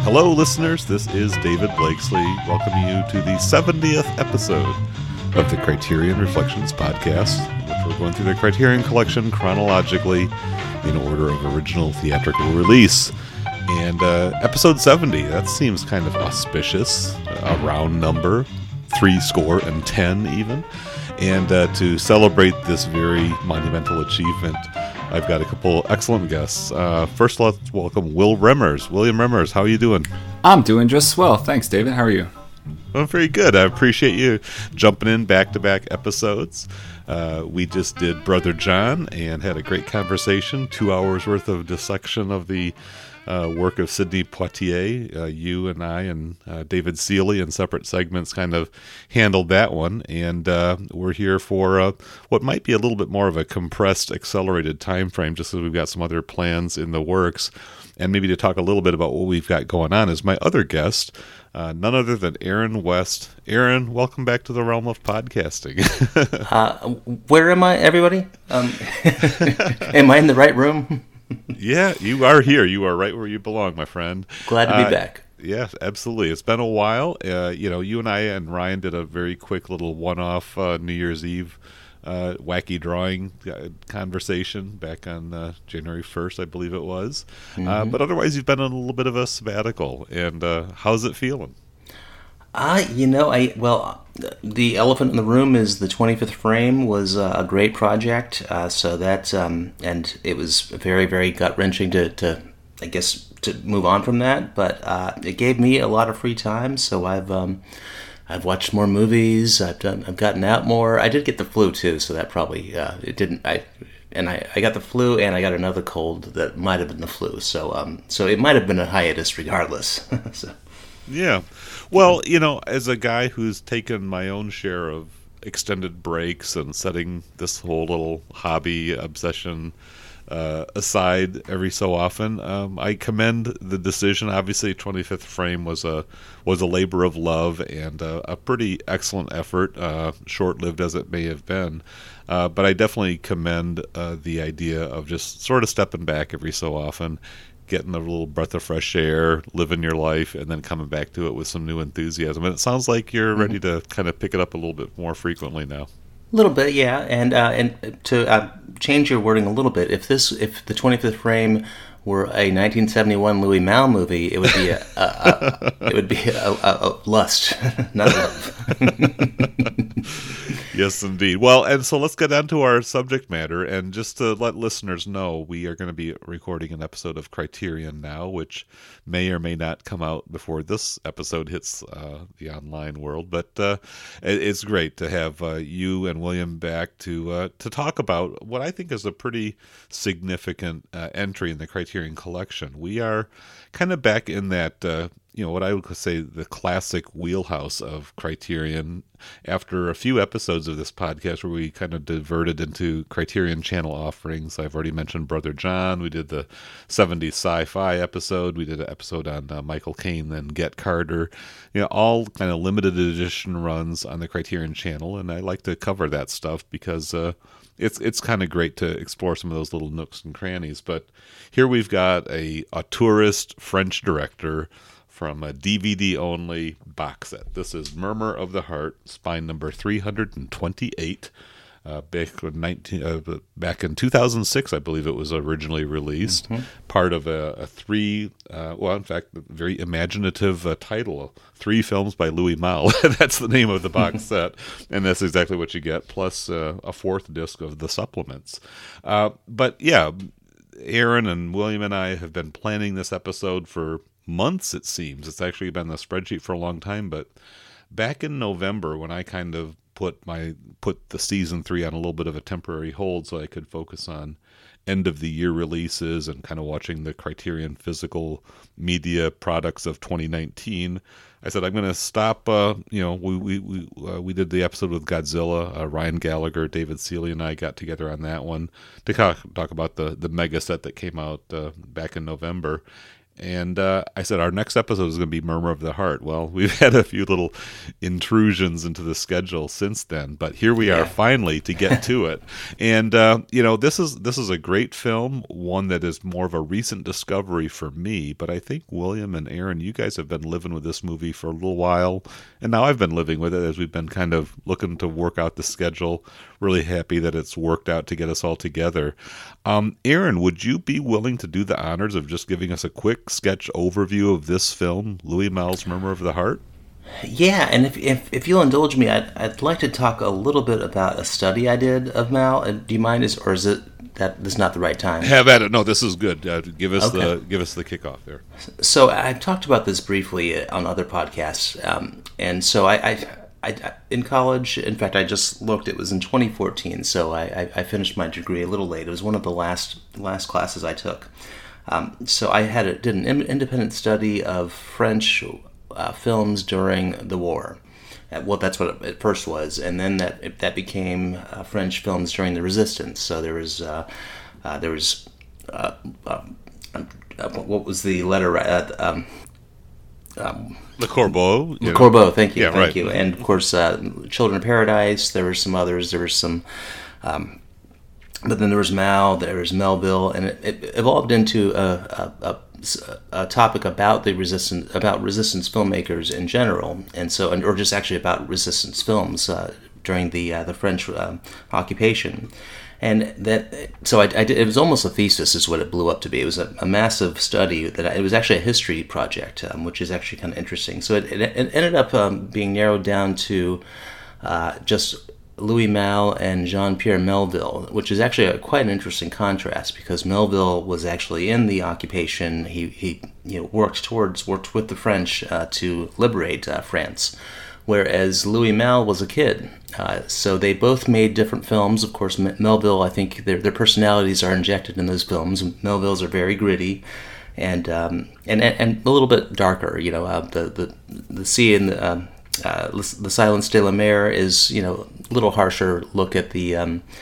Hello, listeners. This is David Blakesley welcoming you to the 70th episode of the Criterion Reflections podcast, in which we're going through the Criterion Collection chronologically in order of original theatrical release. And episode 70, that seems kind of auspicious, a round number, 10 even. And to celebrate this very monumental achievement, I've got a couple excellent guests. First, let's welcome William Remmers, how are you doing? I'm doing just swell. Thanks, David. How are you? I'm very good. I appreciate you jumping in back-to-back episodes. We just did Brother John and had a great conversation, 2 hours worth of dissection of the work of Sidney Poitier. You and I and David Seeley in separate segments kind of handled that one, and we're here for what might be a little bit more of a compressed, accelerated time frame, just as we've got some other plans in the works. And maybe to talk a little bit about what we've got going on is my other guest, none other than Aaron West. Aaron, welcome back to the realm of podcasting. Where am I, everybody? Am I in the right room? Yeah, you are here. You are right where you belong, my friend. Glad to be back. Yeah, absolutely. It's been a while. You and I and Ryan did a very quick little one-off New Year's Eve wacky drawing conversation back on January 1st, I believe it was. Mm-hmm. But otherwise, you've been on a little bit of a sabbatical. And how's it feeling? The elephant in the room is the 25th Frame was a great project. So that, and it was very, very gut-wrenching to move on from that. But it gave me a lot of free time. So I've watched more movies. I've gotten out more. I did get the flu too, so that probably it didn't. I got the flu and I got another cold that might have been the flu. So it might have been a hiatus regardless. So. Yeah. Well, as a guy who's taken my own share of extended breaks and setting this whole little hobby obsession aside every so often, I commend the decision. Obviously, 25th Frame was a labor of love and a pretty excellent effort, short-lived as it may have been. But I definitely commend the idea of just sort of stepping back every so often, getting a little breath of fresh air, living your life, and then coming back to it with some new enthusiasm. And it sounds like you're ready to kind of pick it up a little bit more frequently now. A little bit, yeah. And to change your wording a little bit, if the 25th Frame were a 1971 Louis Malle movie, it would be a lust, not love. Yes, indeed. Well, and so let's get on to our subject matter. And just to let listeners know, we are going to be recording an episode of Criterion Now, which may or may not come out before this episode hits the online world. But it's great to have you and William back to talk about what I think is a pretty significant entry in the Criterion Collection. We are kind of back in that what I would say the classic wheelhouse of Criterion after a few episodes of this podcast where we kind of diverted into Criterion Channel offerings. I've already mentioned Brother John. We did the 70s sci-fi episode. We did an episode on Michael Caine and Get Carter. All kind of limited edition runs on the Criterion Channel, and I like to cover that stuff because it's kind of great to explore some of those little nooks and crannies. But here we've got a tourist French director from a DVD-only box set. This is Murmur of the Heart, spine number 328. Back in 2006, I believe it was originally released. Mm-hmm. Part of a very imaginative title, 3 films by Louis Malle. That's the name of the box set, and that's exactly what you get, plus a 4th disc of the supplements. But yeah, Aaron and William and I have been planning this episode for months, it seems. It's actually been on the spreadsheet for a long time, but back in November, when I kind of put the season 3 on a little bit of a temporary hold so I could focus on end of the year releases and kind of watching the Criterion physical media products of 2019, I said I'm going to stop. We did the episode with Godzilla. Ryan Gallagher, David Seeley, and I got together on that one to talk about the mega set that came out back in November. And I said, our next episode is going to be Murmur of the Heart. Well, we've had a few little intrusions into the schedule since then, but here we are finally to get to it. And, this is a great film, one that is more of a recent discovery for me, but I think William and Aaron, you guys have been living with this movie for a little while, and now I've been living with it as we've been kind of looking to work out the schedule. Really happy that it's worked out to get us all together. Aaron, would you be willing to do the honors of just giving us a quick sketch overview of this film, Louis Malle's Murmur of the Heart? Yeah, and if you'll indulge me, I'd like to talk a little bit about a study I did of Mal. Do you mind, or is it that this is not the right time? Have at it. No, this is good. Give us Okay. the kickoff there. So I've talked about this briefly on other podcasts, and so I in college, in fact, I just looked. It was in 2014, so I finished my degree a little late. It was one of the last classes I took. So I did an independent study of French films during the war. Well, that's what it first was, and then that became French films during the Resistance. So there was what was the letter? Le Corbeau. Le Corbeau, thank you, Yeah, thank right. you. And of course, Children of Paradise. There were some others. There was some, but then there was Mal. There was Melville, and it evolved into a topic about the resistance filmmakers in general, or just actually about resistance films during the French occupation. And so I did. It was almost a thesis, is what it blew up to be. It was a massive study it was actually a history project, which is actually kind of interesting. So it ended up being narrowed down to just Louis Malle and Jean-Pierre Melville, which is actually quite an interesting contrast, because Melville was actually in the occupation. He worked with the French to liberate France, whereas Louis Malle was a kid. So they both made different films. Of course, Melville, I think their personalities are injected in those films. Melville's are very gritty and a little bit darker. The sea in the Silence de la Mer is a little harsher look at the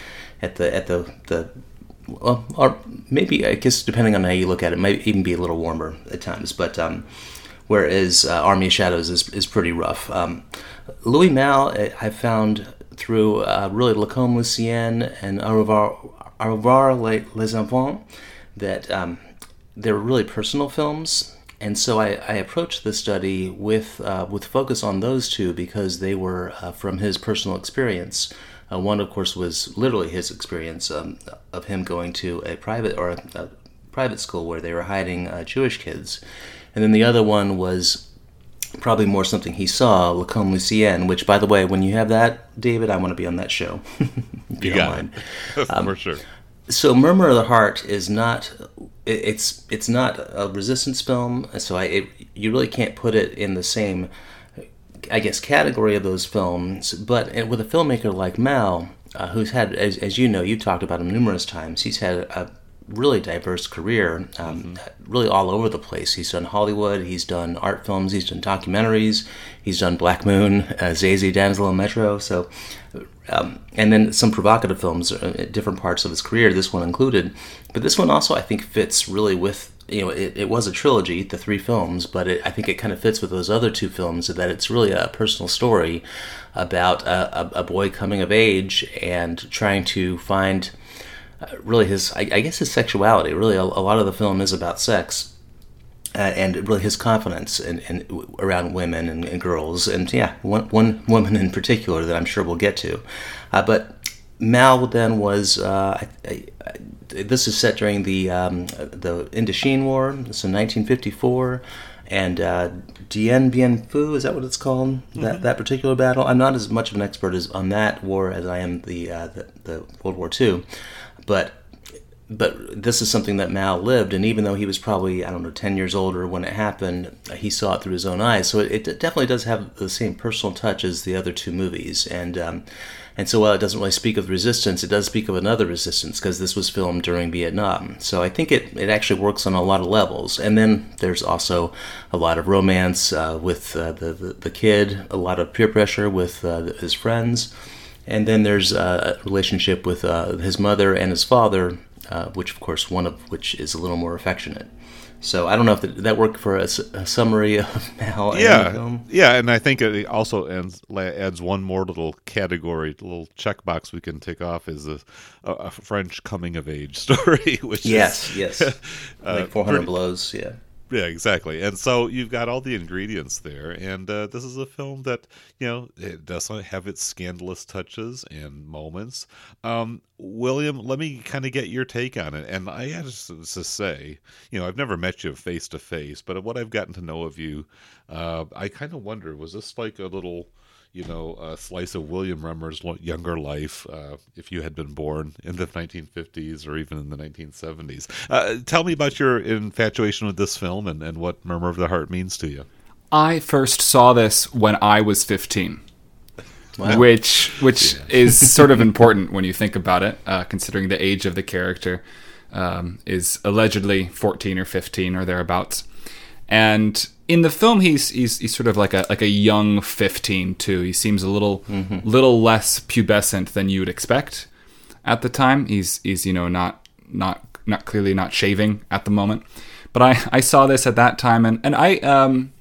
well, or maybe, I guess, depending on how you look at it, might even be a little warmer at times. But whereas Army of Shadows is pretty rough. Louis Malle, I found through really Lacombe Lucien and Au revoir les enfants, that they're really personal films. And so I approached the study with focus on those two, because they were from his personal experience. One, of course, was literally his experience of him going to a private school where they were hiding Jewish kids. And then the other one was probably more something he saw, Lacombe Lucien, which, by the way, when you have that, David, I want to be on that show, if you don't mind. For sure. So Murmur of the Heart is not, it's not a resistance film, so you really can't put it in the same, I guess, category of those films. But with a filmmaker like Malle, who's had, as you know, you've talked about him numerous times, he's had a really diverse career, really all over the place. He's done Hollywood, he's done art films, he's done documentaries, he's done Black Moon, Zazie, Damsel in Metro, so, and then some provocative films at different parts of his career, this one included. But this one also, I think, fits really with, it was a trilogy, the 3 films, but I think it kind of fits with those other 2 films, that it's really a personal story about a boy coming of age and trying to find really his, I guess, his sexuality. Really, a lot of the film is about sex, and really his confidence in around women and girls, and one woman in particular that I'm sure we'll get to. But Malle then was. This is set during the Indochine War, so 1954, and Dien Bien Phu, is that what it's called? That particular battle. I'm not as much of an expert on that war as I am the World War II. But this is something that Malle lived, and even though he was probably, 10 years older when it happened, he saw it through his own eyes. So it definitely does have the same personal touch as the other 2 movies. And so while it doesn't really speak of resistance, it does speak of another resistance, because this was filmed during Vietnam. So I think it actually works on a lot of levels. And then there's also a lot of romance with the kid, a lot of peer pressure with his friends. And then there's a relationship with his mother and his father, which, of course, one of which is a little more affectionate. So I don't know if that worked for a summary of Mal and the film. Yeah, and I think it also adds one more little category, little checkbox we can tick off is a French coming of age story. Which yes, like 400 Blows. Yeah, exactly. And so you've got all the ingredients there, and this is a film that, it doesn't have its scandalous touches and moments. William, let me kind of get your take on it. And I have to say, I've never met you face to face, but what I've gotten to know of you, I kind of wonder, was this like a little, a slice of William Remmer's younger life, if you had been born in the 1950s or even in the 1970s. Tell me about your infatuation with this film and what Murmur of the Heart means to you. I first saw this when I was 15. Wow. Which is sort of important when you think about it, considering the age of the character is allegedly 14 or 15 or thereabouts. And in the film, he's sort of like a young 15 too. He seems a little less pubescent than you would expect at the time. He's not clearly not shaving at the moment. But I saw this at that time, and I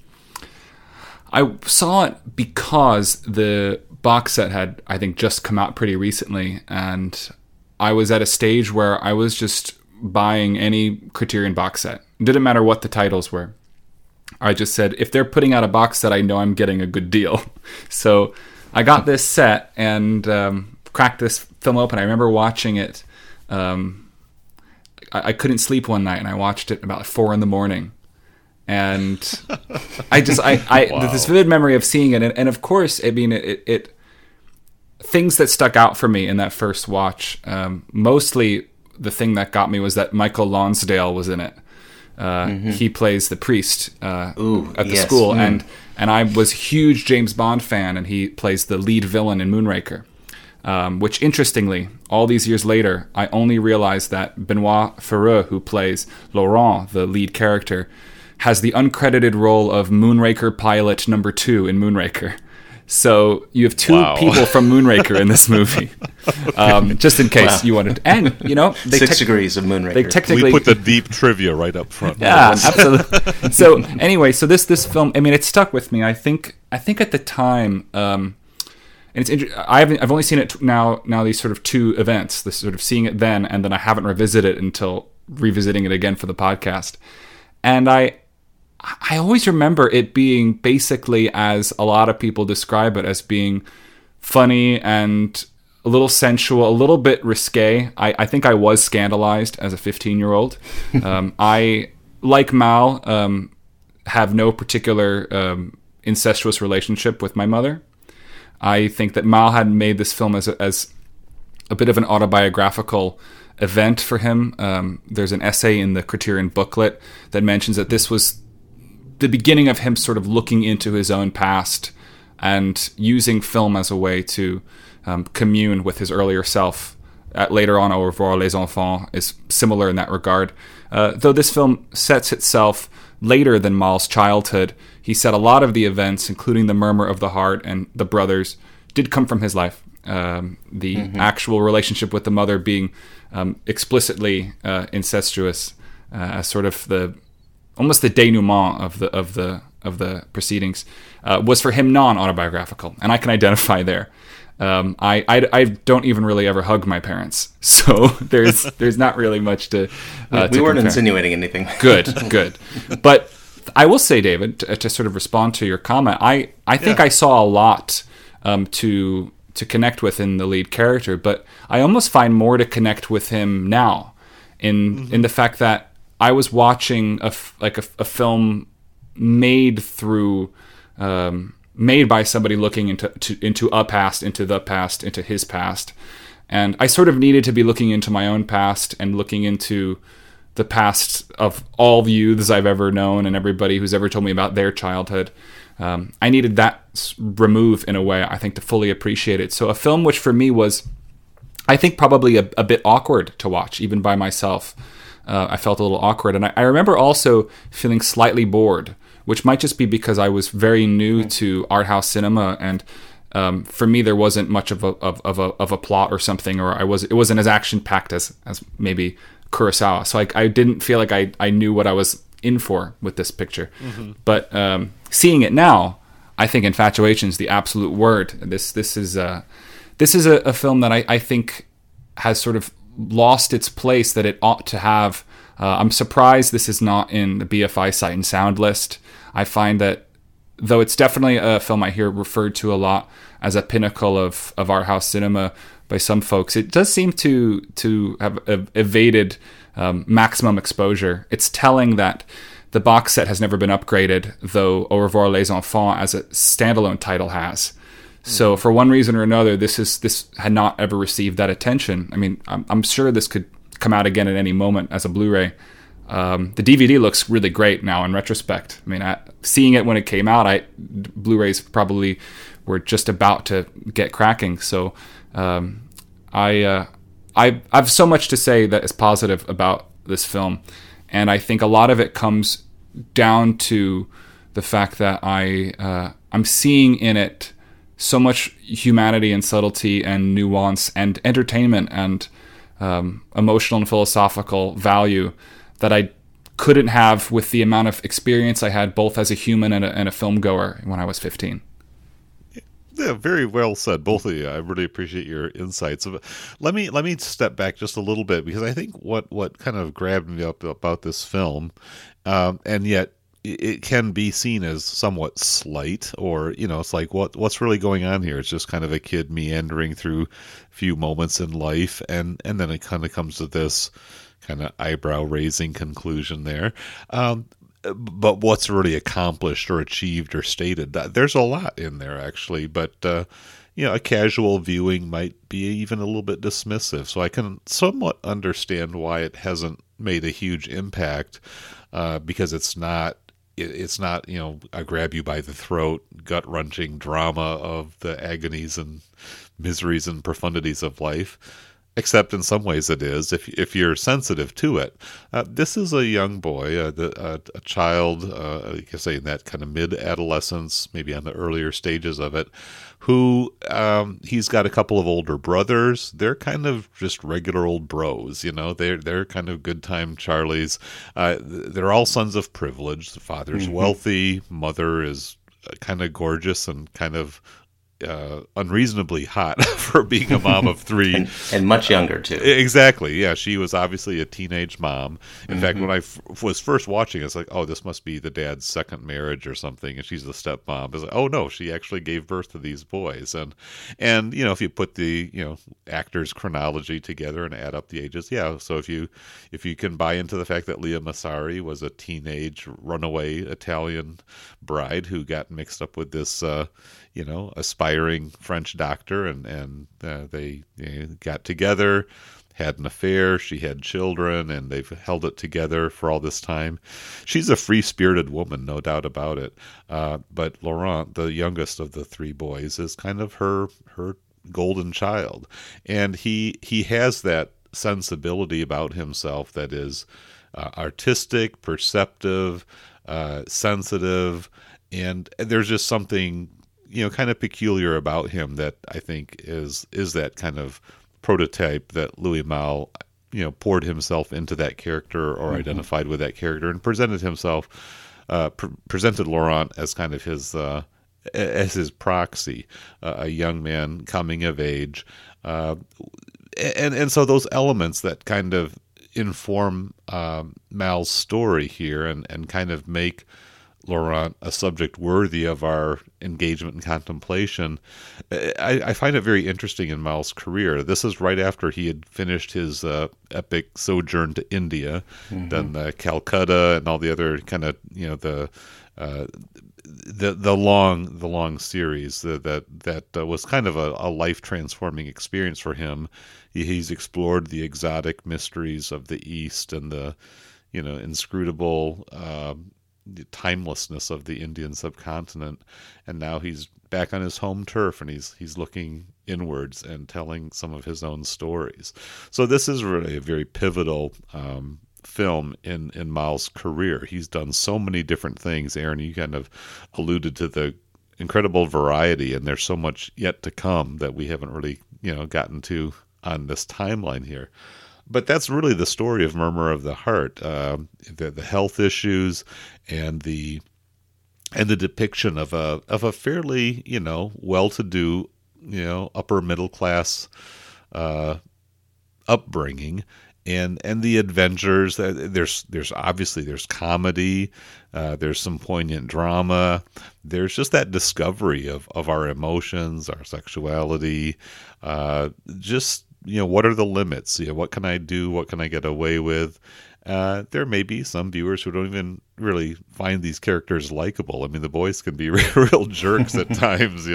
saw it because the box set had, I think, just come out pretty recently, and I was at a stage where I was just buying any Criterion box set. It didn't matter what the titles were. I just said, if they're putting out a box set, I know I'm getting a good deal. So I got this set and cracked this film open. I remember watching it. I couldn't sleep one night, and I watched it about 4 a.m. And I wow. This vivid memory of seeing it, and of course, I mean, it things that stuck out for me in that first watch. Mostly, the thing that got me was that Michael Lonsdale was in it. He plays the priest at the school, and I was a huge James Bond fan, and he plays the lead villain in Moonraker. Which, interestingly, all these years later, I only realized that Benoit Ferreux, who plays Laurent, the lead character, has the uncredited role of Moonraker pilot number 2 in Moonraker. So you have 2 people from Moonraker in this movie, just in case you wanted. And 6 degrees of Moonraker. They technically, we put the deep trivia right up front. Yeah, absolutely. So anyway, so this film, I mean, it stuck with me. I think at the time, and it's I've only seen it now these sort of 2 events. This sort of seeing it then, and then I haven't revisited it until revisiting it again for the podcast. And I always remember it being basically, as a lot of people describe it, as being funny and a little sensual, a little bit risque. I think I was scandalized as a 15-year-old. I, like Mal, have no particular incestuous relationship with my mother. I think that Mal had made this film as a bit of an autobiographical event for him. There's an essay in the Criterion booklet that mentions that this was the beginning of him sort of looking into his own past and using film as a way to commune with his earlier self. Later on, Au revoir les enfants is similar in that regard. Though this film sets itself later than Mal's childhood, he said a lot of the events, including the Murmur of the Heart and the brothers, did come from his life. The actual relationship with the mother being explicitly incestuous, as sort of almost the denouement of the proceedings, was for him non-autobiographical, and I can identify there. I don't even really ever hug my parents, so there's not really much to. We weren't insinuating anything. Good. But I will say, David, to sort of respond to your comment, I think I saw a lot to connect with in the lead character, but I almost find more to connect with him now, in the fact that I was watching a film made through. Made by somebody looking into a past, into the past, into his past. And I sort of needed to be looking into my own past and looking into the past of all the youths I've ever known and everybody who's ever told me about their childhood. I needed that remove in a way, I think, to fully appreciate it. So a film which for me was, I think, probably a bit awkward to watch, even by myself. I felt a little awkward. And I remember also feeling slightly bored, which might just be because I was very new to art house cinema, and for me there wasn't much of a plot or something, or it wasn't as action packed as maybe Kurosawa. So I didn't feel like I knew what I was in for with this picture. But seeing it now, I think infatuation is the absolute word. This is a film that I think has sort of lost its place that it ought to have. I'm surprised this is not in the BFI Sight and Sound list. I find that, though it's definitely a film I hear referred to a lot as a pinnacle of art house cinema by some folks, it does seem to have evaded maximum exposure. It's telling that the box set has never been upgraded, though Au revoir les enfants as a standalone title has. So for one reason or another, this had not ever received that attention. I mean, I'm sure this could come out again at any moment as a Blu-ray. The DVD looks really great now in retrospect. I mean, seeing it when it came out, Blu-rays probably were just about to get cracking. So I have so much to say that is positive about this film, and I think a lot of it comes down to the fact that I'm seeing in it so much humanity and subtlety and nuance and entertainment and emotional and philosophical value that I couldn't have with the amount of experience I had both as a human and a film goer when I was 15. Yeah, very well said, both of you. I really appreciate your insights. Let me step back just a little bit, because I think what kind of grabbed me up about this film, and yet it can be seen as somewhat slight, or it's like what's really going on here? It's just kind of a kid meandering through a few moments in life, and then it kind of comes to this kind of eyebrow-raising conclusion there. But what's really accomplished or achieved or stated, there's a lot in there, actually. But, a casual viewing might be even a little bit dismissive. So I can somewhat understand why it hasn't made a huge impact, because it's not, a grab you by the throat, gut-wrenching drama of the agonies and miseries and profundities of life. Except in some ways it is, if you're sensitive to it. This is a young boy, a child, you can say in that kind of mid-adolescence, maybe on the earlier stages of it, who he's got a couple of older brothers. They're kind of just regular old bros, They're kind of good time Charlies. They're all sons of privilege. The father's wealthy, mother is kind of gorgeous and kind of unreasonably hot for being a mom of three. and much younger, too. Exactly, yeah. She was obviously a teenage mom. In fact, when I was first watching, it's like, oh, this must be the dad's second marriage or something, and she's the stepmom. It's like, oh, no, she actually gave birth to these boys. And if you put the, actors' chronology together and add up the ages, yeah. So if you can buy into the fact that Leah Massari was a teenage runaway Italian bride who got mixed up with this aspiring French doctor, and they got together, had an affair, she had children, and they've held it together for all this time. She's a free-spirited woman, no doubt about it. But Laurent, the youngest of the three boys, is kind of her golden child. And he has that sensibility about himself that is artistic, perceptive, sensitive, and there's just something kind of peculiar about him that I think is that kind of prototype that Louis Malle, poured himself into that character or identified with that character and presented himself, presented Laurent as kind of as his proxy, a young man coming of age. And so those elements that kind of inform Malle's story here and kind of make Laurent a subject worthy of our engagement and contemplation. I find it very interesting in Malle's career. This is right after he had finished his epic sojourn to India, then Calcutta and all the other kind of the long series that was kind of a life transforming experience for him. He's explored the exotic mysteries of the East and the inscrutable the timelessness of the Indian subcontinent, and now he's back on his home turf, and he's looking inwards and telling some of his own stories. So this is really a very pivotal film in Malle's career. He's done so many different things. Aaron, you kind of alluded to the incredible variety, and there's so much yet to come that we haven't really gotten to on this timeline here. But that's really the story of Murmur of the Heart, the health issues and the depiction of a fairly, well-to-do, upper middle class upbringing, and the adventures. There's obviously there's comedy, there's some poignant drama, there's just that discovery of our emotions, our sexuality, just what are the limits? What can I do? What can I get away with? There may be some viewers who don't even really find these characters likable. I mean, the boys can be real jerks at times,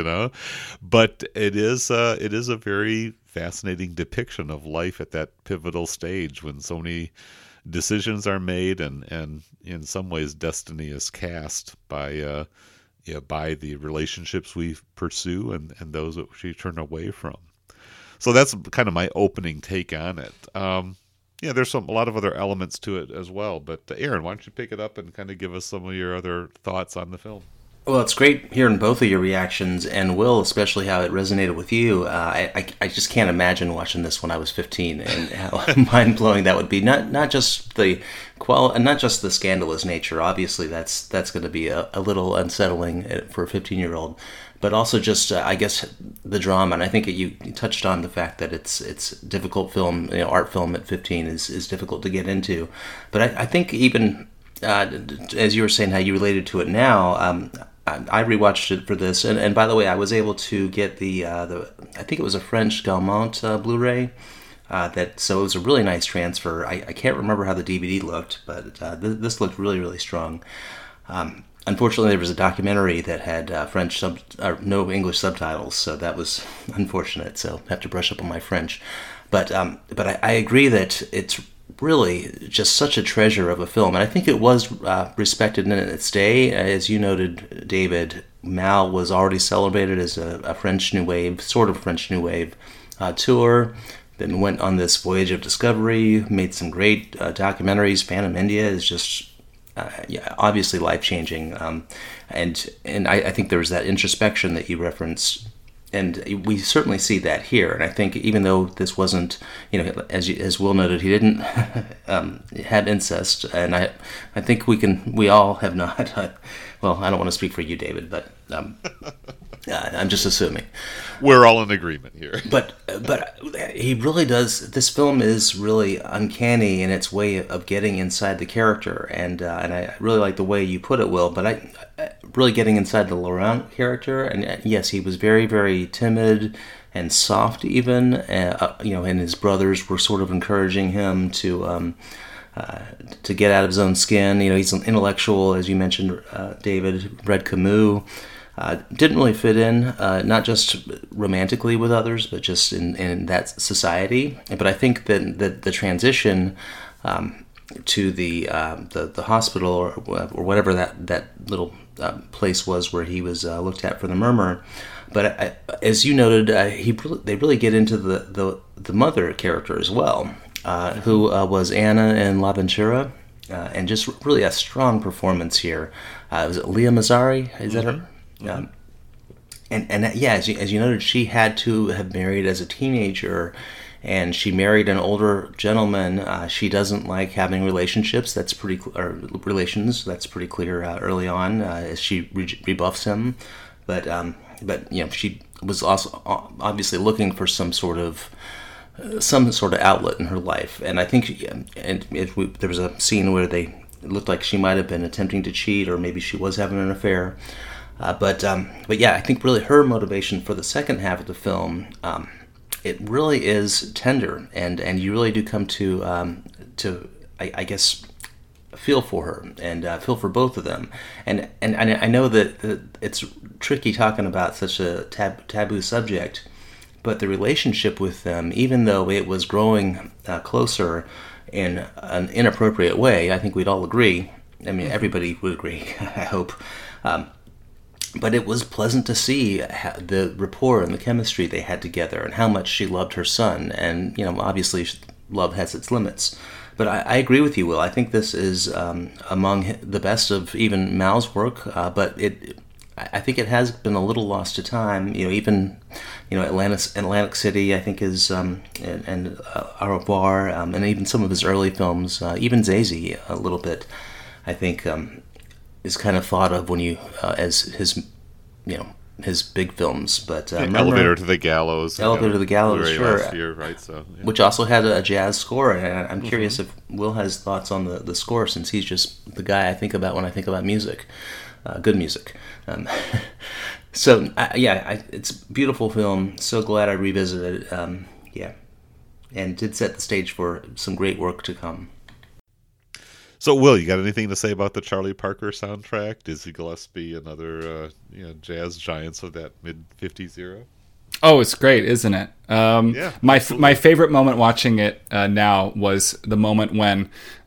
but it is a very fascinating depiction of life at that pivotal stage when so many decisions are made, and in some ways destiny is cast by the relationships we pursue and those that we turn away from. So that's kind of my opening take on it. There's a lot of other elements to it as well. But Aaron, why don't you pick it up and kind of give us some of your other thoughts on the film? Well, it's great hearing both of your reactions, and Will, especially how it resonated with you. I just can't imagine watching this when I was 15, and how mind-blowing that would be. Not just the not just the scandalous nature. Obviously, that's going to be a little unsettling for a 15-year-old, but also just I guess the drama. And I think you touched on the fact that it's difficult film, art film at 15 is difficult to get into. But I think even as you were saying how you related to it now. I rewatched it for this, and by the way, I was able to get the I think it was a French Gaumont Blu-ray. So it was a really nice transfer. I can't remember how the DVD looked, but this looked really, really strong. Unfortunately, there was a documentary that had no English subtitles, so that was unfortunate. So I have to brush up on my French. But I agree that it's really just such a treasure of a film, and I think it was respected in its day. As you noted, David, Mal was already celebrated as a French New Wave, sort of French New Wave tour, then went on this voyage of discovery, made some great documentaries. Phantom India is just obviously life-changing, and I think there was that introspection that you referenced. And we certainly see that here. And I think even though this wasn't, as Will noted, he didn't have incest. And I think we all have not. Well, I don't want to speak for you, David, but I'm just assuming. We're all in agreement here. But he really does. This film is really uncanny in its way of getting inside the character, and I really like the way you put it, Will. But I really getting inside the Laurent character, and yes, he was very, very timid and soft, even. And his brothers were sort of encouraging him to get out of his own skin. He's an intellectual, as you mentioned, David. Read Camus. Didn't really fit in, not just romantically with others, but just in that society. But I think that the transition to the hospital or whatever that little place was where he was looked at for the murmur. But as you noted, they really get into the mother character as well, who was Anna in L'Avventura, and just really a strong performance here. Was it Leah Mazzari? Is that her? As you noted, she had to have married as a teenager, and she married an older gentleman. She doesn't like having relationships. That's pretty clear early on as she rebuffs him. But she was also obviously looking for some sort of outlet in her life. And I think there was a scene where it looked like she might have been attempting to cheat, or maybe she was having an affair. But I think really her motivation for the second half of the film, it really is tender, and you really do come to I guess feel for her and feel for both of them, and I know that it's tricky talking about such a taboo subject, but the relationship with them, even though it was growing closer in an inappropriate way, I think we'd all agree. I mean, everybody would agree, I hope. But it was pleasant to see the rapport and the chemistry they had together, and how much she loved her son. And obviously, love has its limits. But I agree with you, Will. I think this is among the best of even Mal's work. But I think it has been a little lost to time. Even Atlantic City, I think is and Au revoir, and even some of his early films, even Zazie a little bit, I think is kind of thought of when you as his big films. But Elevator to the Gallows. Elevator to the Gallows, sure. Last year, right? So, yeah. Which also had a jazz score, and I'm curious if Will has thoughts on the score, since he's just the guy I think about when I think about music, good music. So it's a beautiful film. So glad I revisited it. And did set the stage for some great work to come. So, Will, you got anything to say about the Charlie Parker soundtrack? Dizzy Gillespie and other jazz giants of that mid-'50s era? Oh, it's great, isn't it? Yeah, my favorite moment watching it now was the moment when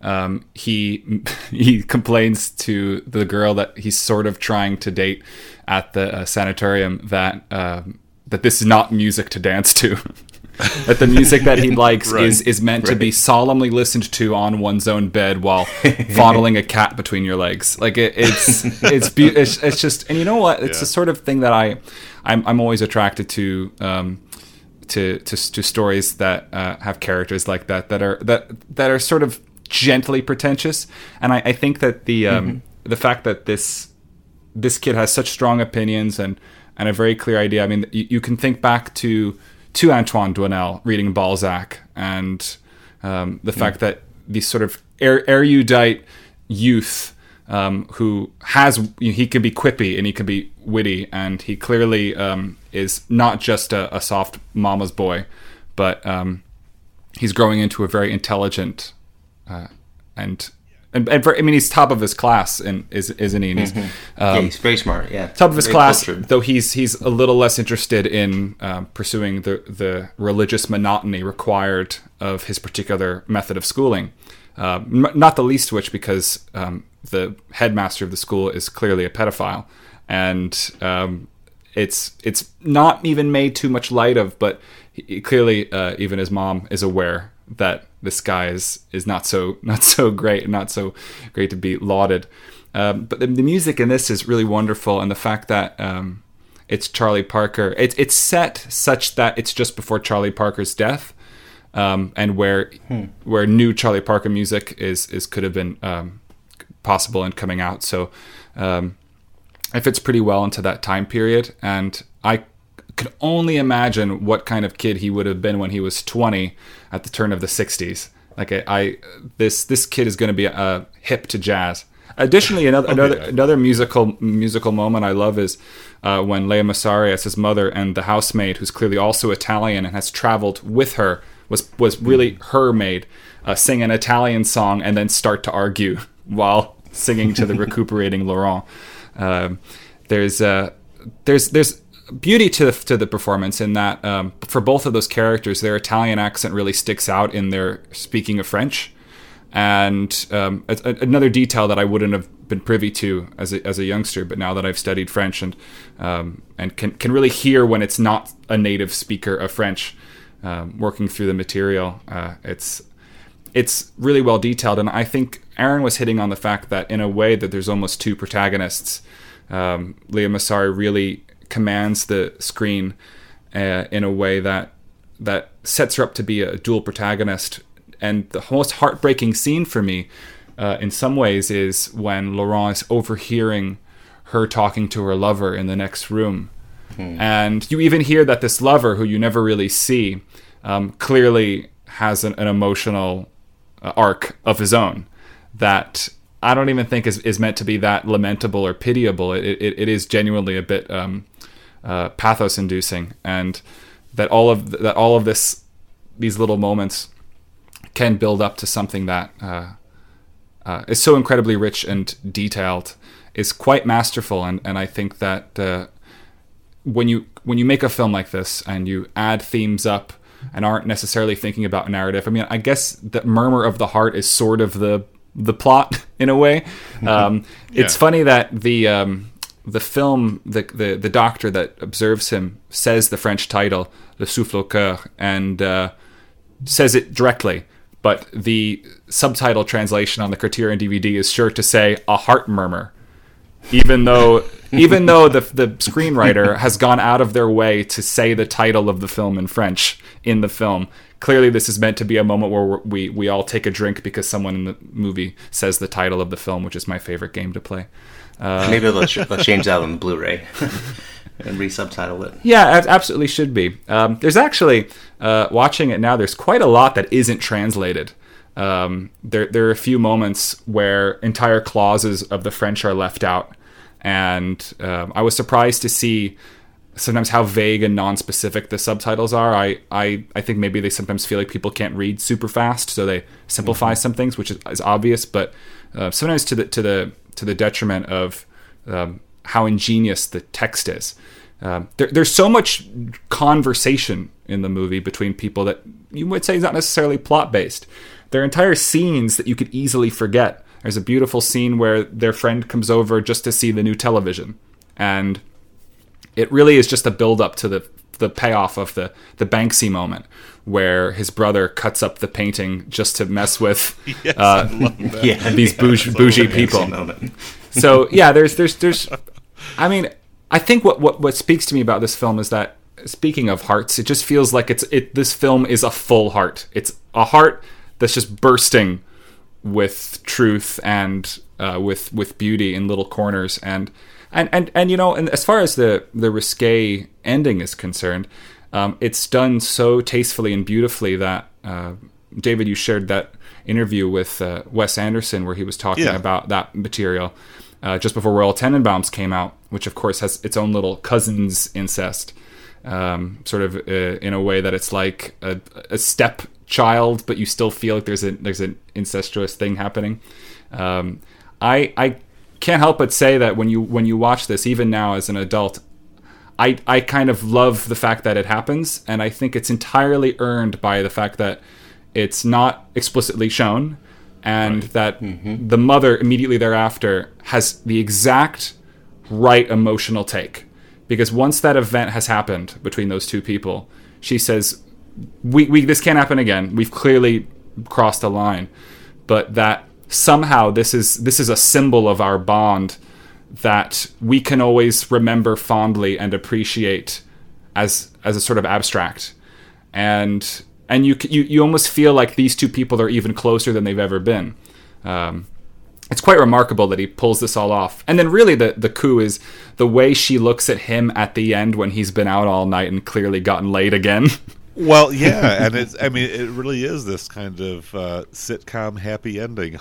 he complains to the girl that he's sort of trying to date at the sanatorium that this is not music to dance to. That the music that he likes is meant to be solemnly listened to on one's own bed while fondling a cat between your legs. Like it's just, and you know what? It's the sort of thing that I'm always attracted to stories that have characters like that are sort of gently pretentious. And I think that the fact that this kid has such strong opinions and a very clear idea. I mean, you can think back to Antoine Doinel reading Balzac, and the fact that these sort of erudite youth who he can be quippy and he can be witty, and he clearly is not just a soft mama's boy, but he's growing into a very intelligent and I mean, he's top of his class, isn't he? And he's very smart. Yeah, top of his very class. cultured. Though he's a little less interested in pursuing the religious monotony required of his particular method of schooling. Not the least of which because the headmaster of the school is clearly a pedophile, and it's not even made too much light of. But clearly, even his mom is aware that this guy is not so great and not so great to be lauded. But the music in this is really wonderful, and the fact that it's Charlie Parker. It's set such that it's just before Charlie Parker's death, and where new Charlie Parker music could have been possible and coming out. So it fits pretty well into that time period, and I could only imagine what kind of kid he would have been when he was 20 at the turn of the 60s. Like this kid is going to be hip to jazz. Additionally, another musical moment I love is when Lea Massari as his mother and the housemaid, who's clearly also Italian and has traveled with her, was really her maid, sing an Italian song and then start to argue while singing to the recuperating Laurent. There's beauty to the performance in that for both of those characters, their Italian accent really sticks out in their speaking of French, and another detail that I wouldn't have been privy to as a youngster, but now that I've studied French and can really hear when it's not a native speaker of French working through the material. It's really well detailed, and I think Aaron was hitting on the fact that in a way that there's almost two protagonists. Lea Massari really commands the screen in a way that sets her up to be a dual protagonist. And the most heartbreaking scene for me, in some ways, is when Laurent is overhearing her talking to her lover in the next room. And you even hear that this lover, who you never really see, clearly has an emotional arc of his own that I don't even think is meant to be that lamentable or pitiable. It is genuinely a bit pathos-inducing, and that all of these little moments can build up to something that is so incredibly rich and detailed, is quite masterful. And I think that when you make a film like this and you add themes up and aren't necessarily thinking about narrative, I mean, I guess the Murmur of the Heart is sort of the plot in a way. It's funny that the film, the doctor that observes him says the French title, Le Souffle au Coeur, and says it directly. But the subtitle translation on the Criterion DVD is sure to say a heart murmur, even though even though the screenwriter has gone out of their way to say the title of the film in French in the film. Clearly, this is meant to be a moment where we all take a drink because someone in the movie says the title of the film, which is my favorite game to play. Maybe they'll change that on the Blu-ray and re-subtitle it. Yeah, it absolutely should be. There's actually, watching it now, there's quite a lot that isn't translated. There are a few moments where entire clauses of the French are left out, and I was surprised to see sometimes how vague and non-specific the subtitles are. I think maybe they sometimes feel like people can't read super fast, so they simplify some things, which is obvious, but sometimes to the detriment of how ingenious the text is. There's so much conversation in the movie between people that you would say is not necessarily plot-based. There are entire scenes that you could easily forget. There's a beautiful scene where their friend comes over just to see the new television, and it really is just a build-up to the payoff of the Banksy moment, where his brother cuts up the painting just to mess with these bougie people. So yeah, there's I mean, I think what speaks to me about this film is that, speaking of hearts, it just feels like this film is a full heart. It's a heart that's just bursting with truth and with beauty in little corners, and you know, and as far as the risque ending is concerned, it's done so tastefully and beautifully that David, you shared that interview with Wes Anderson where he was talking about that material just before Royal Tenenbaums came out, which of course has its own little cousins incest, sort of in a way that it's like a stepchild, but you still feel like there's an incestuous thing happening. I can't help but say that when you watch this, even now as an adult, I kind of love the fact that it happens, and I think it's entirely earned by the fact that it's not explicitly shown, and that the mother immediately thereafter has the exact right emotional take. Because once that event has happened between those two people, she says, "We this can't happen again. We've clearly crossed a line," but that somehow this is a symbol of our bond that we can always remember fondly and appreciate as a sort of abstract, and you almost feel like these two people are even closer than they've ever been. It's quite remarkable that he pulls this all off. And then really the coup is the way she looks at him at the end when he's been out all night and clearly gotten laid again. Well, yeah, and it really is this kind of sitcom happy ending.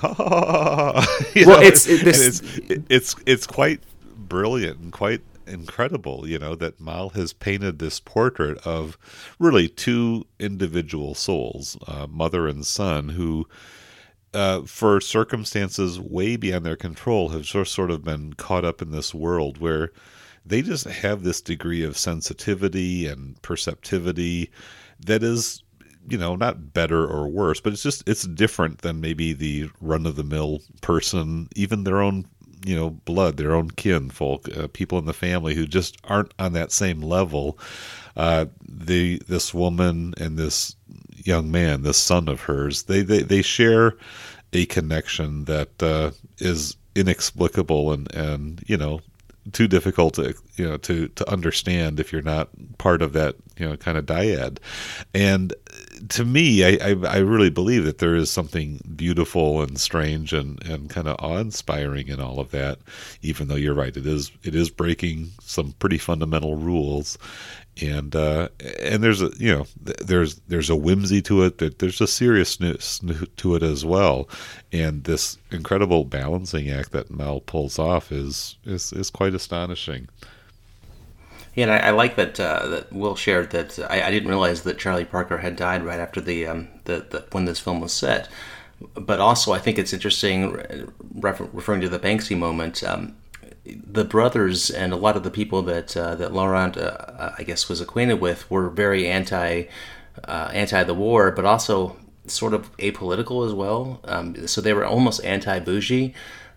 It's quite brilliant and quite incredible, you know, that Mal has painted this portrait of really two individual souls, mother and son, who for circumstances way beyond their control have sort of been caught up in this world where they just have this degree of sensitivity and perceptivity that is, you know, not better or worse, but it's different than maybe the run-of-the-mill person, even their own, you know, blood, their own kinfolk, people in the family who just aren't on that same level. This woman and this young man, this son of hers, they share a connection that is inexplicable and you know, too difficult to understand if you're not part of that, you know, kind of dyad. And to me, I really believe that there is something beautiful and strange and kind of awe-inspiring in all of that, even though you're right, it is breaking some pretty fundamental rules. And there's a, you know, there's a whimsy to it, that there's a seriousness to it as well, and this incredible balancing act that Mel pulls off is quite astonishing. Yeah, and I like that Will shared that. I didn't realize that Charlie Parker had died right after the when this film was set, but also I think it's interesting referring to the Banksy moment. The brothers and a lot of the people that Laurent, I guess, was acquainted with were very anti the war, but also sort of apolitical as well. So they were almost anti-bougie.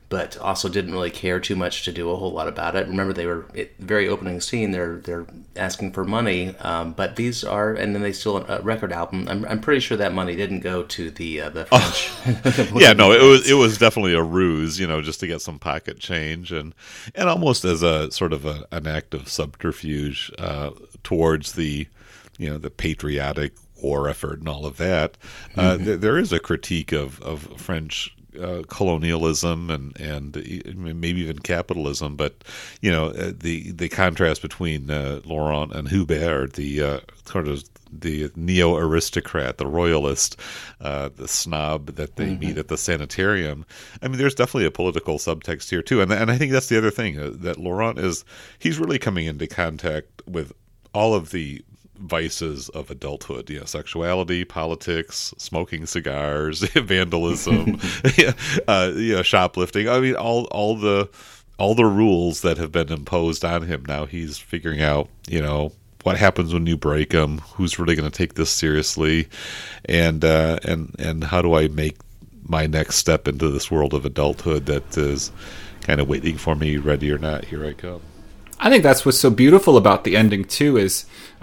but also didn't really care too much to do a whole lot about it. Remember, they were very opening scene. They're asking for money, but these are, and then they still a record album. I'm pretty sure that money didn't go to the French. Yeah, no, it was definitely a ruse, just to get some pocket change, and almost as a sort of an act of subterfuge towards the the patriotic war effort and all of that. There is a critique of French colonialism and maybe even capitalism, but the contrast between Laurent and Hubert, the sort of the neo-aristocrat, the royalist, the snob that they meet at the sanitarium. I mean, there's definitely a political subtext here too, and I think that's the other thing that Laurent he's really coming into contact with all of the vices of adulthood, sexuality, politics, smoking cigars, vandalism, shoplifting. I mean, all the rules that have been imposed on him. Now he's figuring out, what happens when you break them, who's really going to take this seriously, and how do I make my next step into this world of adulthood that is kind of waiting for me, ready or not, here I come. I think that's what's so beautiful about the ending too, is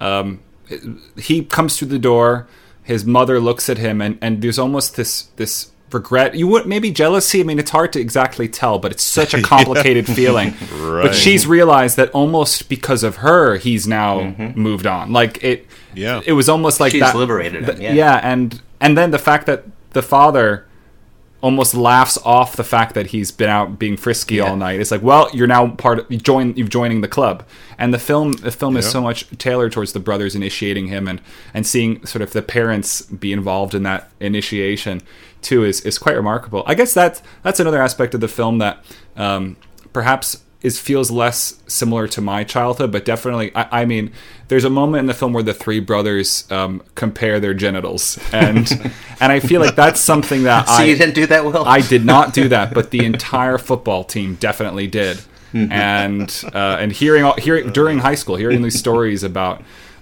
he comes through the door, his mother looks at him, and there's almost this regret. You would maybe jealousy. I mean, it's hard to exactly tell, but it's such a complicated feeling. Right. But she's realized that almost because of her, he's now moved on. Like it was almost like she's that. liberated him. And then the fact that the father almost laughs off the fact that he's been out being frisky all night. It's like, well, you're now you've joining the club. And the film is so much tailored towards the brothers initiating him, and seeing sort of the parents be involved in that initiation too is quite remarkable. I guess that's another aspect of the film that perhaps feels less similar to my childhood, but definitely, I mean, there's a moment in the film where the three brothers compare their genitals, and I feel like that's something that you didn't do that, Will? I did not do that, but the entire football team definitely did. And hearing during high school, hearing these stories about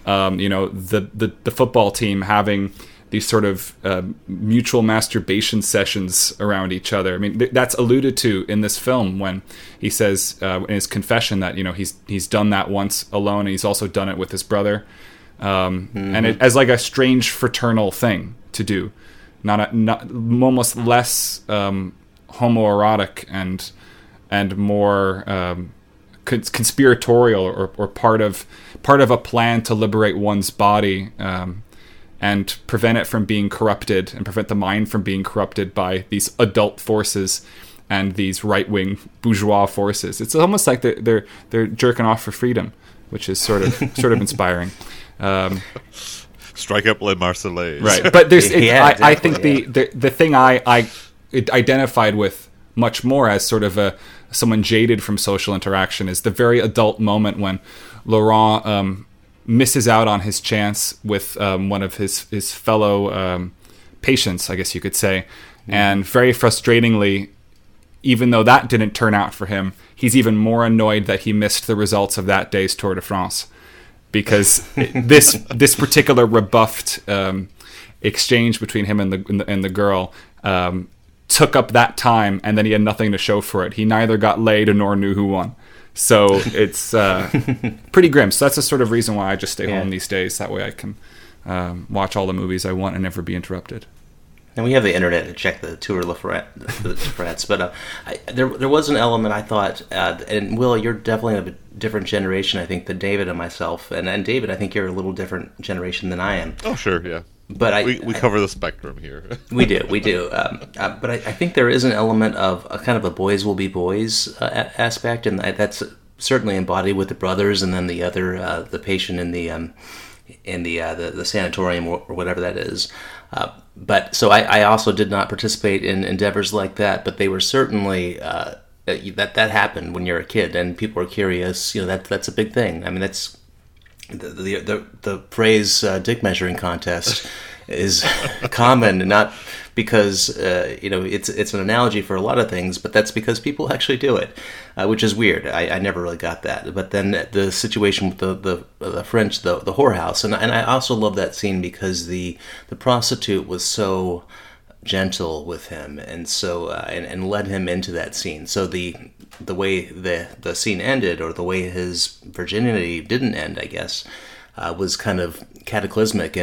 the football team having these sort of mutual masturbation sessions around each other. I mean, that's alluded to in this film when he says in his confession that he's done that once alone, and he's also done it with his brother, and as like a strange fraternal thing to do, not almost less homoerotic and more conspiratorial or part of a plan to liberate one's body. And prevent it from being corrupted, and prevent the mind from being corrupted by these adult forces and these right-wing bourgeois forces. It's almost like they're jerking off for freedom, which is sort of inspiring. Strike up Les Marseillais, right? But I think the thing I identified with much more as sort of someone jaded from social interaction is the very adult moment when Laurent misses out on his chance with one of his fellow patients, I guess you could say. And very frustratingly, even though that didn't turn out for him, he's even more annoyed that he missed the results of that day's Tour de France, because this particular rebuffed exchange between him and the girl took up that time, and then he had nothing to show for it. He neither got laid nor knew who won. So it's pretty grim. So that's the sort of reason why I just stay home these days. That way I can watch all the movies I want and never be interrupted. And we have the internet to check the Tour de France. But there was an element I thought, and Will, you're definitely of a different generation, I think, than David and myself. And David, I think you're a little different generation than I am. Oh, sure, yeah. But we cover the spectrum here. we do. But I think there is an element of a kind of a boys will be boys aspect, and that's certainly embodied with the brothers, and then the other the patient in the sanatorium or whatever that is. But so I also did not participate in endeavors like that, but they were certainly that happened when you're a kid and people are curious. That's a big thing. I mean, that's. The phrase dick measuring contest is common, not because it's an analogy for a lot of things, but that's because people actually do it, which is weird. I never really got that. But then the situation with the French, the whorehouse, and I also love that scene because the prostitute was so gentle with him, and so and led him into that scene. So the way the scene ended, or the way his virginity didn't end, I guess, was kind of cataclysmic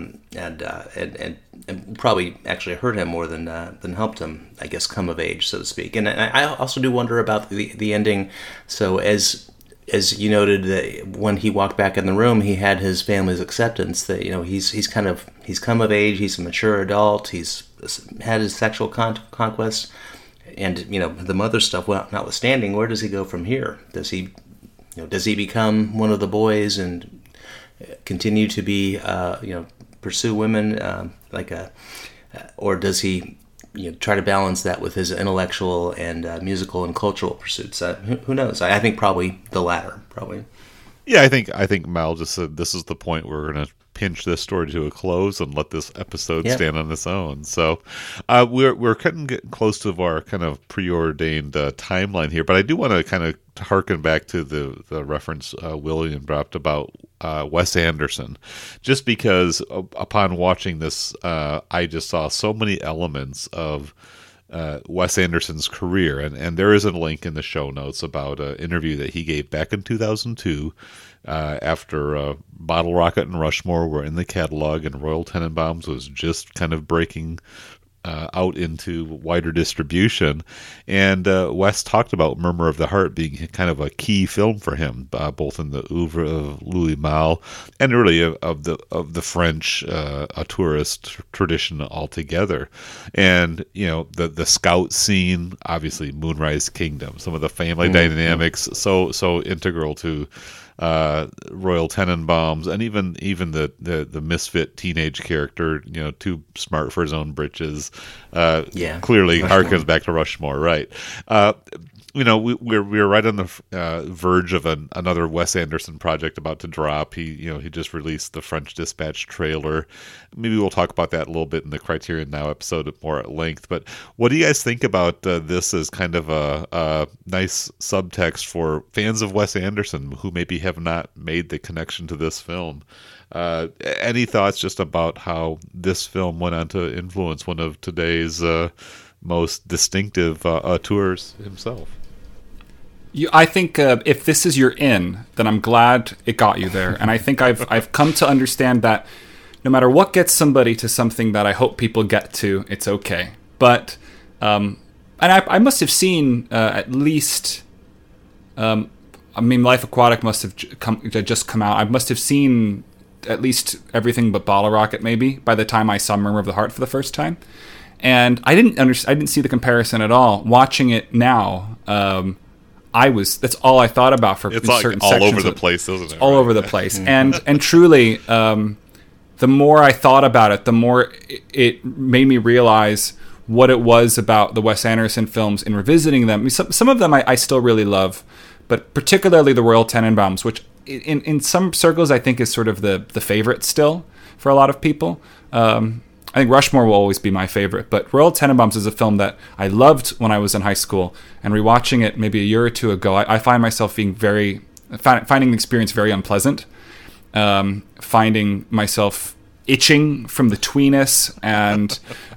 and probably actually hurt him more than helped him, I guess, come of age, so to speak. And I also do wonder about the ending. So as you noted, that when he walked back in the room, he had his family's acceptance that, you know, he's come of age, he's a mature adult, he's had his sexual conquest, and, you know, the mother stuff notwithstanding, where does he go from here? Does he become one of the boys and continue to be pursue women or does he, you know, try to balance that with his intellectual and musical and cultural pursuits? Who knows? I think probably the latter. Probably. Yeah, I think Mal just said this is the point where we're going to pinch this story to a close and let this episode stand on its own. So we're getting close to our kind of preordained timeline here, but I do want to kind of harken back to the reference William brought about Wes Anderson, just because upon watching this, I just saw so many elements of Wes Anderson's career, and there is a link in the show notes about an interview that he gave back in 2002 after Bottle Rocket and Rushmore were in the catalog and Royal Tenenbaums was just kind of breaking out into wider distribution. And Wes talked about Murmur of the Heart being kind of a key film for him, both in the oeuvre of Louis Malle and really of the French auteurist tradition altogether. And, you know, the scout scene, obviously Moonrise Kingdom, some of the family dynamics, so integral to Royal Tenenbaums, and even the misfit teenage character, you know, too smart for his own britches, clearly harkens back to Rushmore, right? You know, we're right on the verge of another Wes Anderson project about to drop. He just released the French Dispatch trailer. Maybe we'll talk about that a little bit in the Criterion Now episode more at length. But what do you guys think about this as kind of a nice subtext for fans of Wes Anderson who maybe have not made the connection to this film? Any thoughts just about how this film went on to influence one of today's most distinctive auteurs himself? I think if this is your in, then I'm glad it got you there. And I think I've come to understand that no matter what gets somebody to something that I hope people get to, it's okay. But and I must have seen at least. I mean, Life Aquatic must have just come out. I must have seen at least everything but Bottle Rocket, maybe, by the time I saw Murmur of the Heart for the first time. And I didn't see the comparison at all. Watching it now, that's all I thought about for it's certain all sections over the place, isn't it? All over the place. And truly, the more I thought about it, the more it made me realize what it was about the Wes Anderson films in revisiting them. I mean, some of them I still really love, but particularly the Royal Tenenbaums, which in some circles I think is sort of the favorite still for a lot of people. I think Rushmore will always be my favorite, but Royal Tenenbaums is a film that I loved when I was in high school, and rewatching it maybe a year or two ago, I find myself being finding the experience very unpleasant, finding myself itching from the tweeness and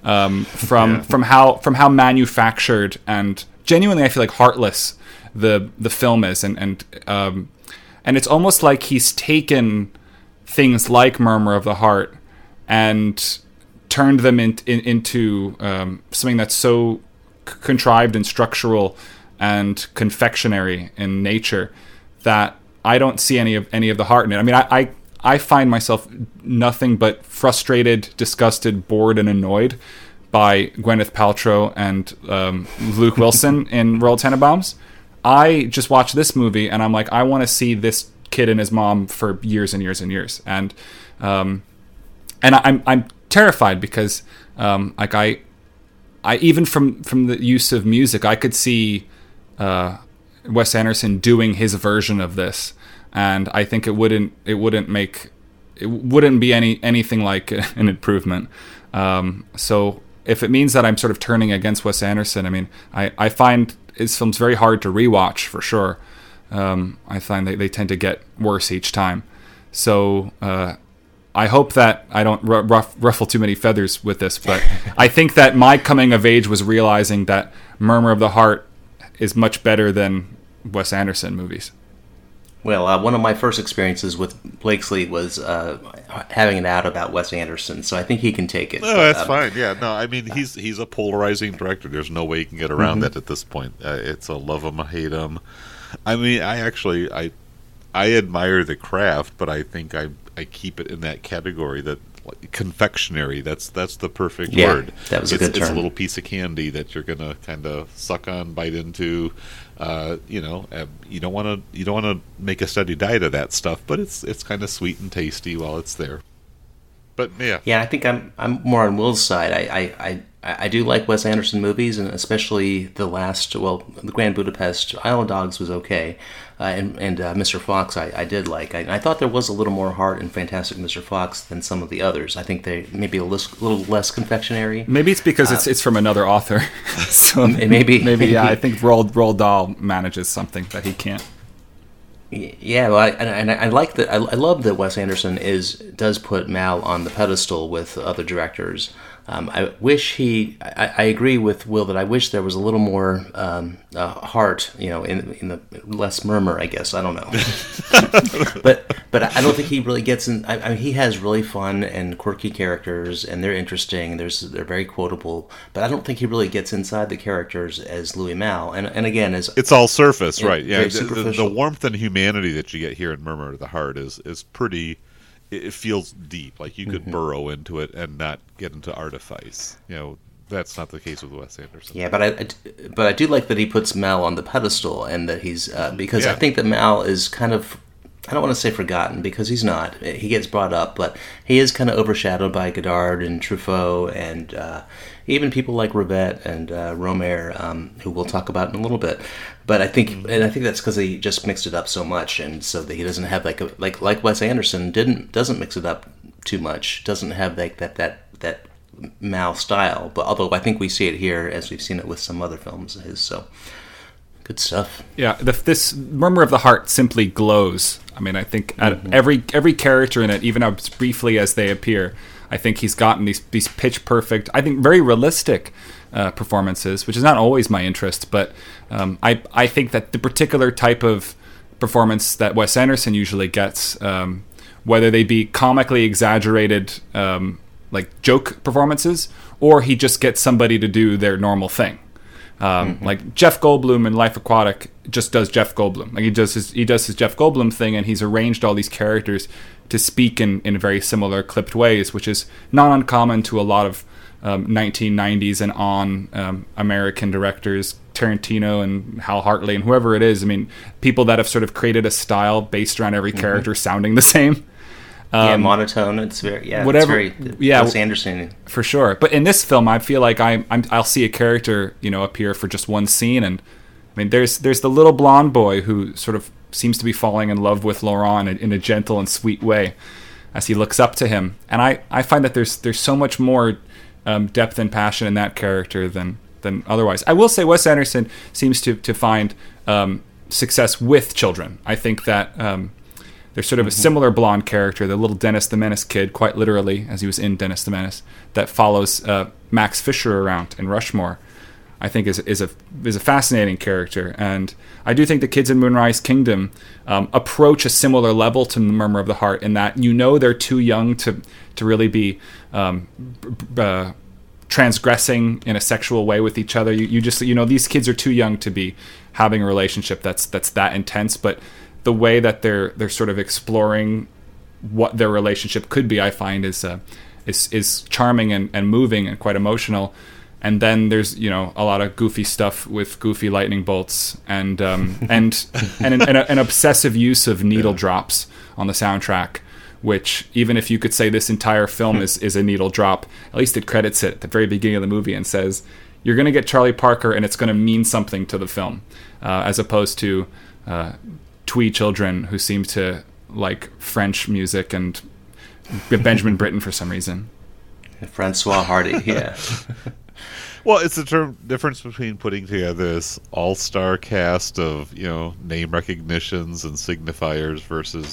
from how manufactured and genuinely I feel like heartless the film is, and it's almost like he's taken things like Murmur of the Heart and turned them into something that's so contrived and structural and confectionery in nature that I don't see any of the heart in it. I mean, I find myself nothing but frustrated, disgusted, bored, and annoyed by Gwyneth Paltrow and Luke Wilson in Royal Tenenbaums. I just watched this movie and I'm like, I want to see this kid and his mom for years and years and years. And I'm terrified because I even from the use of music, I could see Wes Anderson doing his version of this, and I think it wouldn't be anything like an improvement. So if it means that I'm sort of turning against Wes Anderson, I mean, I find his films very hard to rewatch for sure. I find they tend to get worse each time. So I hope that I don't ruffle too many feathers with this, but I think that my coming of age was realizing that Murmur of the Heart is much better than Wes Anderson movies. Well, one of my first experiences with Blakesley was having it out about Wes Anderson, so I think he can take it. No, that's fine. Yeah, no, I mean he's a polarizing director. There's no way you can get around that at this point. It's a love him, hate him. I mean, I admire the craft, but I think I keep it in that category that confectionery. That's the perfect word. That was a good term. It's a little piece of candy that you're gonna kind of suck on, bite into. You don't want to make a steady diet of that stuff, but it's kind of sweet and tasty while it's there. But yeah, I think I'm more on Will's side. I do like Wes Anderson movies, and especially the Grand Budapest, Isle of Dogs was okay, and Mr. Fox I did like. I thought there was a little more heart in Fantastic Mr. Fox than some of the others. I think they maybe a little less confectionary. Maybe it's because it's from another author. So maybe yeah. I think Roald Dahl manages something that he can't. Yeah, well, I like that. I love that Wes Anderson does put Mal on the pedestal with other directors. I wish I agree with Will that I wish there was a little more heart, in the less murmur. I guess I don't know, but I don't think he really gets in. I mean, he has really fun and quirky characters, and they're interesting. They're very quotable, but I don't think he really gets inside the characters as Louis Mal. And again, it's all surface, right? Yeah, the warmth and humanity that you get here in Murmur of the Heart is pretty. It feels deep, like you could burrow into it and not get into artifice. That's not the case with Wes Anderson. Yeah, but I do like that he puts Mal on the pedestal, and that he's because I think that Mal is kind of, I don't want to say forgotten, because he's not. He gets brought up, but he is kind of overshadowed by Godard and Truffaut and even people like Rivette and Rohmer, who we'll talk about in a little bit. But I think that's because he just mixed it up so much, and so that he doesn't have like Wes Anderson doesn't mix it up too much, doesn't have like that Mal style. But although I think we see it here as we've seen it with some other films of his, so good stuff. Yeah, this Murmur of the Heart simply glows. I mean, I think every character in it, even as briefly as they appear, I think he's gotten these pitch perfect, I think very realistic performances, which is not always my interest, but I think that the particular type of performance that Wes Anderson usually gets, whether they be comically exaggerated like joke performances, or he just gets somebody to do their normal thing. Like Jeff Goldblum in Life Aquatic just does Jeff Goldblum. Like he does his Jeff Goldblum thing, and he's arranged all these characters to speak in very similar clipped ways, which is not uncommon to a lot of 1990s and on American directors, Tarantino and Hal Hartley and whoever it is. I mean, people that have sort of created a style based around every character sounding the same. Monotone. It's very whatever. It's very Wes Anderson for sure. But in this film, I feel like I'll see a character appear for just one scene, and I mean, there's the little blonde boy who sort of seems to be falling in love with Laurent in a gentle and sweet way as he looks up to him, and I find that there's so much more depth and passion in that character than otherwise. I will say Wes Anderson seems to find success with children. I think that there's sort of a similar blonde character, the little Dennis the Menace kid, quite literally, as he was in Dennis the Menace, that follows Max Fisher around in Rushmore. I think is a fascinating character, and I do think the kids in Moonrise Kingdom approach a similar level to the Murmur of the Heart in that they're too young to really be transgressing in a sexual way with each other. You just these kids are too young to be having a relationship that's that intense, but the way that they're sort of exploring what their relationship could be, I find is charming and moving and quite emotional. And then there's a lot of goofy stuff with goofy lightning bolts and an obsessive use of needle drops on the soundtrack, which even if you could say this entire film is a needle drop, at least it credits it at the very beginning of the movie and says you're going to get Charlie Parker and it's going to mean something to the film, as opposed to twee children who seem to like French music and Benjamin Britten for some reason. Francois Hardy, yeah. Well, it's the difference between putting together this all-star cast of name recognitions and signifiers versus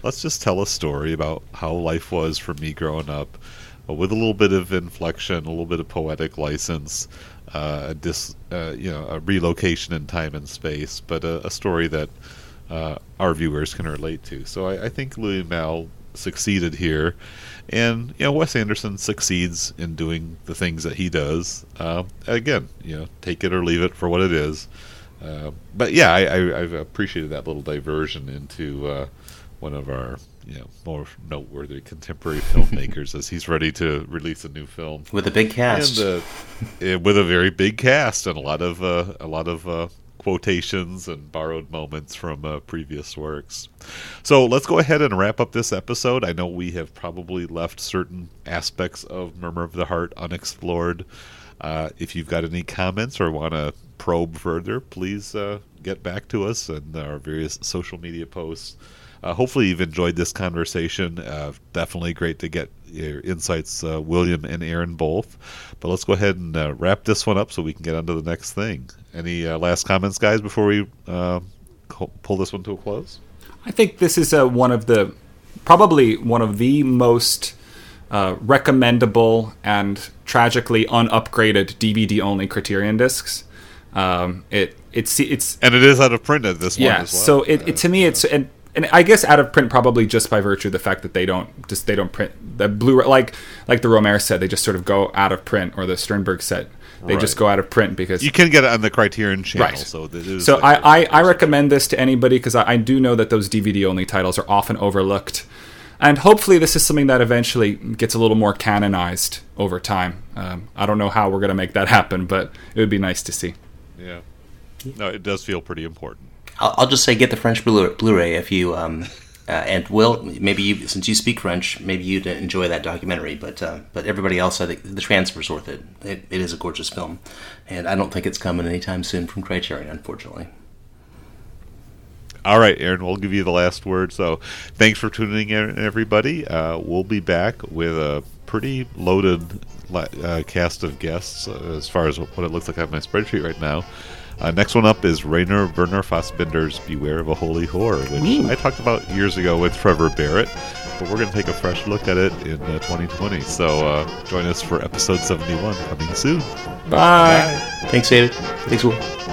let's just tell a story about how life was for me growing up, with a little bit of inflection, a little bit of poetic license, a relocation in time and space, but a story that our viewers can relate to. So I think Louis Malle succeeded here, and Wes Anderson succeeds in doing the things that he does. Again, take it or leave it for what it is. But yeah, I've appreciated that little diversion into one of our more noteworthy contemporary filmmakers as he's ready to release a new film with a big cast, and with a very big cast and a lot of quotations and borrowed moments from previous works. So let's go ahead and wrap up this episode. I know we have probably left certain aspects of Murmur of the Heart unexplored. If you've got any comments or want to probe further, please get back to us in our various social media posts. Hopefully you've enjoyed this conversation. Definitely great to get your insights, William and Aaron both. But let's go ahead and wrap this one up so we can get on to the next thing. Any last comments, guys, before we pull this one to a close? I think this is probably one of the most recommendable and tragically unupgraded DVD-only Criterion discs. It's and it is out of print at this one as well. So to me it's and I guess out of print probably just by virtue of the fact that they don't print the Blu-ray like the Romare set. They just sort of go out of print, or the Sternberg set. They just go out of print because you can get it on the Criterion channel. Right. So I recommend this to anybody because I do know that those DVD only titles are often overlooked, and hopefully this is something that eventually gets a little more canonized over time. I don't know how we're going to make that happen, but it would be nice to see. Yeah. No, it does feel pretty important. I'll just say get the French Blu-ray if you and Will, maybe you, since you speak French, maybe you'd enjoy that documentary. But everybody else, I think the transfer's worth it. It is a gorgeous film, and I don't think it's coming anytime soon from Criterion, unfortunately. All right, Aaron, we'll give you the last word. So thanks for tuning in, everybody. We'll be back with a pretty loaded cast of guests as far as what it looks like on my spreadsheet right now. Next one up is Rainer Werner Fassbinder's Beware of a Holy Whore, which I talked about years ago with Trevor Barrett, but we're going to take a fresh look at it in 2020. So join us for episode 71 coming soon. Bye. Thanks, David. Thanks, Will.